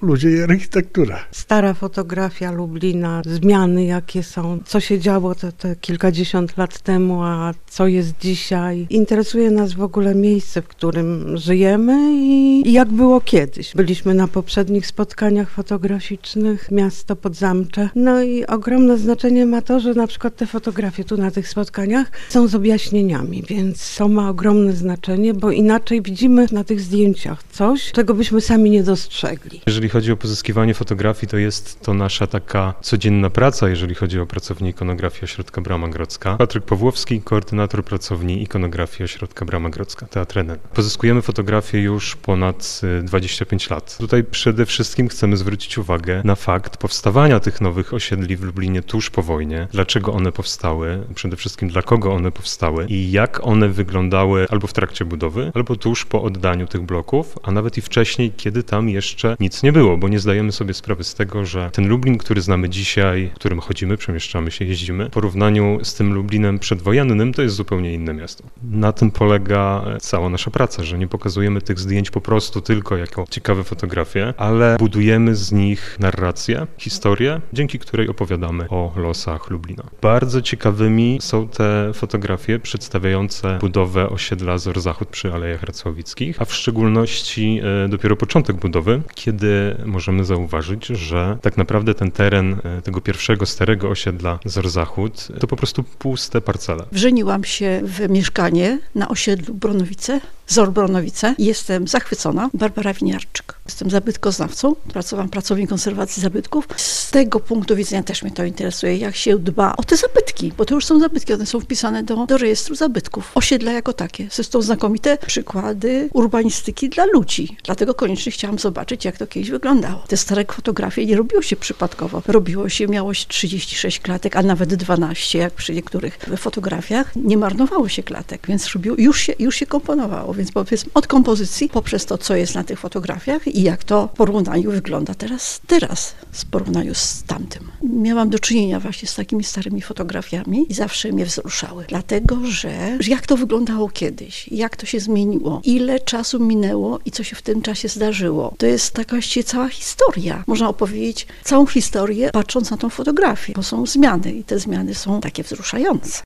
ludzie i architektura. Stara fotografia Lublina, zmiany jakie są, co się działo te kilkadziesiąt lat temu, a co jest dzisiaj. Interesuje nas w ogóle miejsce, w którym żyjemy i jak było kiedyś. Byliśmy na poprzednich spotkaniach fotograficznych, miasto Podzamcze. No i ogromne znaczenie ma to, że na przykład te fotografie tu na tych spotkaniach są z objaśnieniami, więc to ma ogromne znaczenie, bo inaczej widzimy na tych zdjęciach coś, czego byśmy sami nie dostrzegli. Jeżeli chodzi o pozyskiwanie fotografii, to jest to nasza taka codzienna praca, jeżeli chodzi o pracownię ikonografii Ośrodka Brama Grodzka. Patryk Pawłowski, koordynator pracowni ikonografii Ośrodka Brama Grodzka, Teatr Eden. Pozyskujemy fotografię już ponad 25 lat. Tutaj przede wszystkim chcemy zwrócić uwagę na fakt powstawania tych nowych osiedli w Lublinie tuż po wojnie, dlaczego one powstały, przede wszystkim dla kogo one powstały i jak one wyglądały albo w trakcie budowy, albo tuż po oddaniu tych bloków, a nawet i wcześniej, kiedy tam jeszcze nic nie było, bo nie zdajemy sobie sprawy z tego, że ten Lublin, który znamy dzisiaj, w którym chodzimy, przemieszczamy się, jeździmy, w porównaniu z tym Lublinem przedwojennym, to jest zupełnie inne miasto. Na tym polega cała nasza praca, że nie pokazujemy tych zdjęć po prostu tylko jako ciekawe fotografie, ale budujemy z nich narrację, historię, dzięki której opowiadamy o losach Lublina. Bardzo ciekawymi są te fotografie przedstawiające budowę osiedla Zorzachód przy Alejach Racławickich, a w szczególności dopiero początek budowy, kiedy możemy zauważyć, że tak naprawdę ten teren tego pierwszego starego osiedla Zorzachód to po prostu puste parcele. Wżeniłam się w mieszkanie na osiedlu Bronowice, Zor-Bronowice i jestem zachwycona. Barbara Winiarczyk. Jestem zabytkoznawcą, pracowałam w pracowni konserwacji zabytków. Z tego punktu widzenia też mnie to interesuje, jak się dba o te zabytki, bo to już są zabytki, one są wpisane do rejestru zabytków. Osiedla jako takie. Zresztą znakomite przykłady urbanistyki dla ludzi. Dlatego koniecznie chciałam zobaczyć, jak to kiedyś wyglądało. Te stare fotografie nie robiło się przypadkowo. Robiło się, miało się 36 klatek, a nawet 12, jak przy niektórych fotografiach. Nie marnowało się klatek, więc już się komponowało. Więc powiedzmy od kompozycji, poprzez to, co jest na tych fotografiach i jak to w porównaniu wygląda teraz w porównaniu z tamtym. Miałam do czynienia właśnie z takimi starymi fotografiami i zawsze mnie wzruszały. Dlatego, że jak to wyglądało kiedyś, jak to się zmieniło, ile czasu minęło i co się w tym czasie zdarzyło. To jest taka właściwie cała historia. Można opowiedzieć całą historię, patrząc na tą fotografię, bo są zmiany i te zmiany są takie wzruszające.